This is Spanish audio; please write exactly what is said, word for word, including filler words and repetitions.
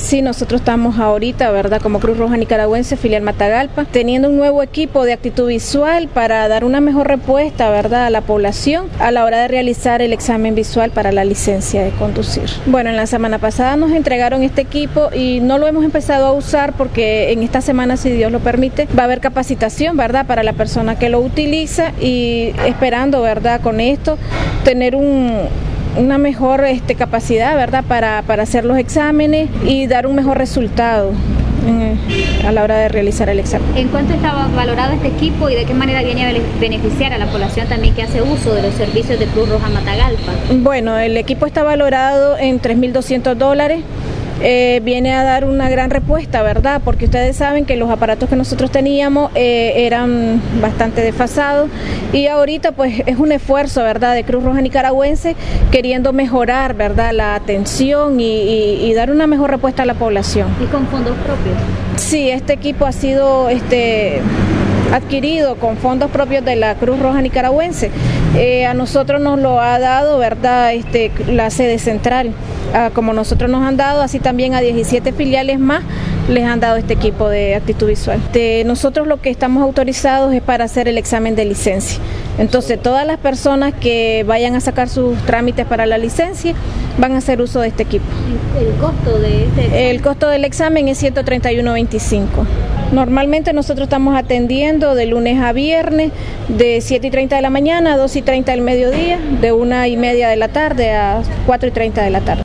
Sí, nosotros estamos ahorita, ¿verdad?, como Cruz Roja Nicaragüense, filial Matagalpa, teniendo un nuevo equipo de actitud visual para dar una mejor respuesta, ¿verdad?, a la población a la hora de realizar el examen visual para la licencia de conducir. Bueno, en la semana pasada nos entregaron este equipo y no lo hemos empezado a usar porque en esta semana, si Dios lo permite, va a haber capacitación, ¿verdad?, para la persona que lo utiliza y esperando, ¿verdad?, con esto tener un una mejor este, capacidad, ¿verdad?, para, para hacer los exámenes y dar un mejor resultado en, a la hora de realizar el examen. ¿En cuánto estaba valorado este equipo y de qué manera viene a beneficiar a la población también que hace uso de los servicios de Cruz Roja Matagalpa? Bueno, el equipo está valorado en tres mil doscientos dólares. Eh, viene a dar una gran respuesta, ¿verdad?, porque ustedes saben que los aparatos que nosotros teníamos eh, eran bastante desfasados y ahorita pues es un esfuerzo, ¿verdad?, de Cruz Roja Nicaragüense queriendo mejorar, ¿verdad?, la atención y, y, y dar una mejor respuesta a la población. ¿Y con fondos propios? Sí, este equipo ha sido este, adquirido con fondos propios de la Cruz Roja Nicaragüense. Eh, a nosotros nos lo ha dado, ¿verdad?, este, la sede central. Ah, como nosotros nos han dado, así también a diecisiete filiales más les han dado este equipo de actitud visual. De nosotros lo que estamos autorizados es para hacer el examen de licencia. Entonces todas las personas que vayan a sacar sus trámites para la licencia van a hacer uso de este equipo. ¿El costo de este examen? El costo del examen es ciento treinta y uno veinticinco. Normalmente nosotros estamos atendiendo de lunes a viernes de siete y treinta de la mañana a dos y treinta del mediodía, de una y media de la tarde a cuatro y treinta de la tarde.